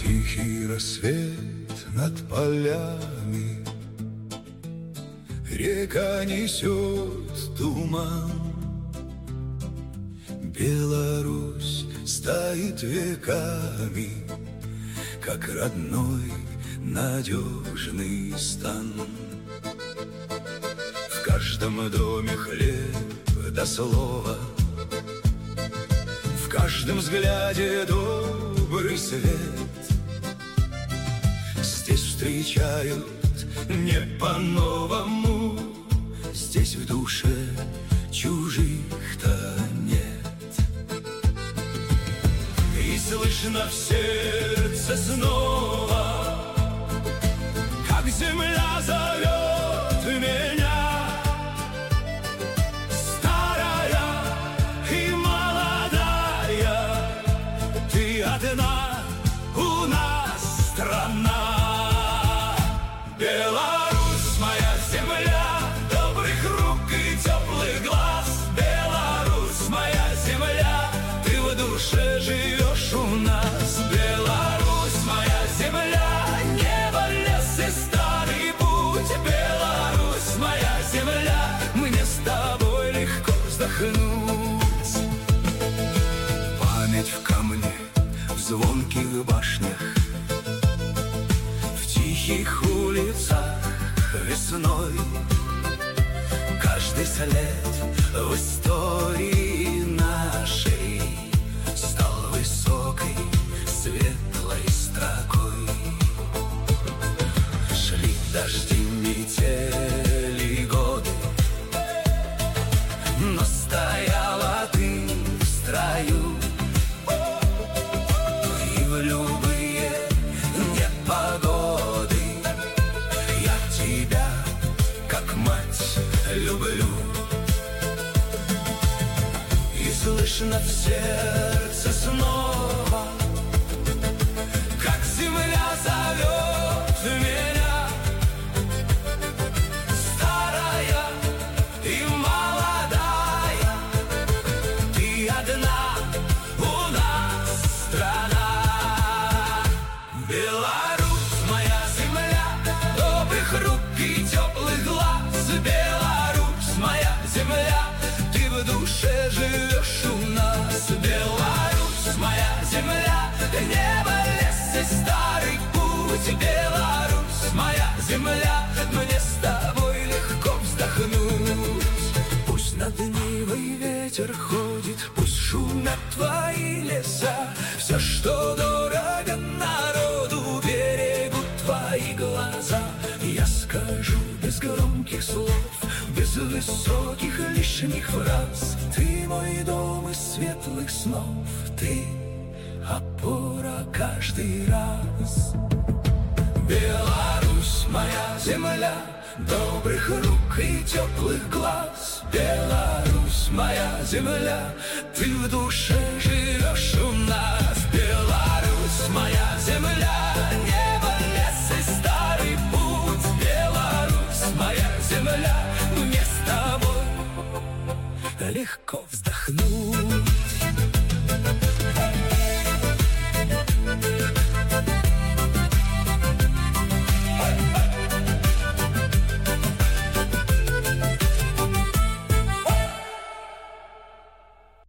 Тихий рассвет над полями, река несет туман. Беларусь стоит веками, как родной надежный стан. В каждом доме хлеб да слова, в каждом взгляде добрый свет. Здесь встречают не по-новому, здесь в душе чужих-то нет. И слышно в сердце снова, как земля зовет меня, старая и молодая, ты одна у нас страна. Беларусь, моя земля, добрых рук и теплых глаз. Беларусь, моя земля, ты в душе живешь у нас. Беларусь, моя земля, небо, лес и старый путь. Беларусь, моя земля, мне с тобой легко вздохнуть. Память в камне, в звонких башнях, в тихих улицах весной. Каждый след в истории нашей стал высокой, светлой строкой. Шли дожди, метели, годы, но стояла ты в строю. И в любые непогоды я тебя, как мать, люблю. И слышно в сердце снова, как земля зовет меня, старая и молодая, ты одна у нас страна. Беларусь, моя земля, добрых рук и теплых глаз. Беларусь, моя земля, ты в душе живешь у нас. Беларусь, моя земля, небо, лес и старый путь. Беларусь, моя земля, мне с тобой легко вздохнуть. Пусть над Нивой ветер ходит, пусть шумят твои леса, все, что дорого народу, берегут твои глаза. Я скажу без громких слов, без высоких лишних фраз: ты мой дом из светлых снов, ты опора каждый раз. Беларусь, моя земля, добрых рук и теплых глаз. Беларусь, моя земля, ты в душе